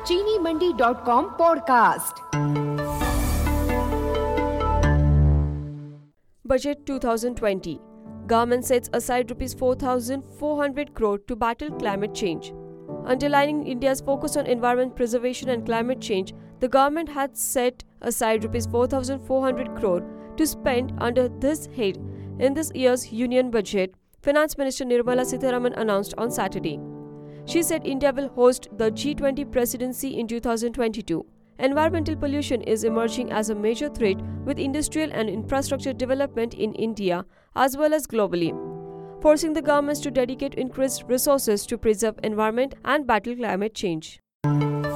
cheenimandi.com podcast. Budget 2020. Government sets aside Rs 4,400 crore to battle climate change. Underlining India's focus on environment preservation and climate change, the government had set aside Rs 4,400 crore to spend under this head in this year's Union Budget, Finance Minister Nirmala Sitharaman announced on Saturday. She said India will host the G20 presidency in 2022. Environmental pollution is emerging as a major threat with industrial and infrastructure development in India as well as globally, forcing the governments to dedicate increased resources to preserve environment and battle climate change.